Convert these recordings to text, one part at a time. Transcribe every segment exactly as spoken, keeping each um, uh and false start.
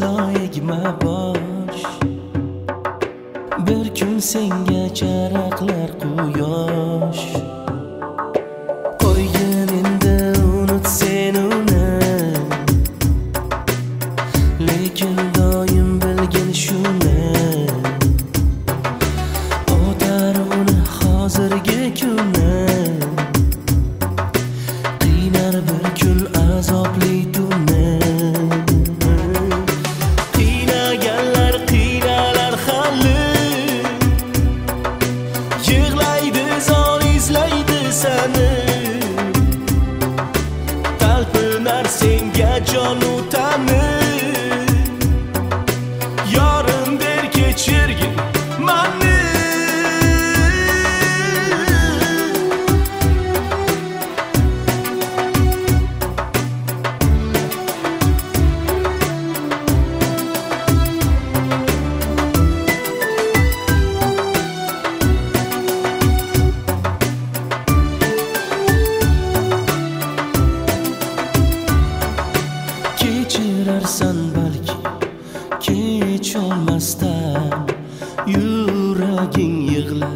loyig'ma bosh. Bir kun senga charaqlar quyosh. Qo'ygin endi unut sen uni, lekin doim bilgin shuni, o'tar uni hozirgi kuni. Qiynar bir kun azobli tunni, qiynaganlar qiynalar hali, yig'laydi zor izlaydi seni, talpinar senga jonu tani. Yorim der kechirgin mani, kechirarsan balki kecholmasdan, yuraging yig'lar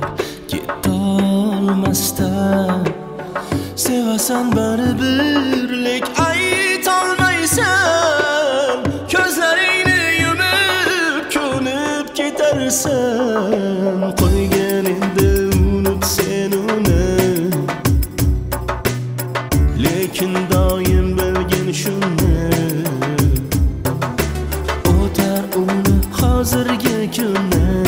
ketolmasdan. Sevasan baribir lek aytolmaysan, ko'zlaringni yumib ko'nib ketarsan. Qo'ygin endi unut sen uni, lekin doim bilgin shuni, o'tar uni hozirgi kuni.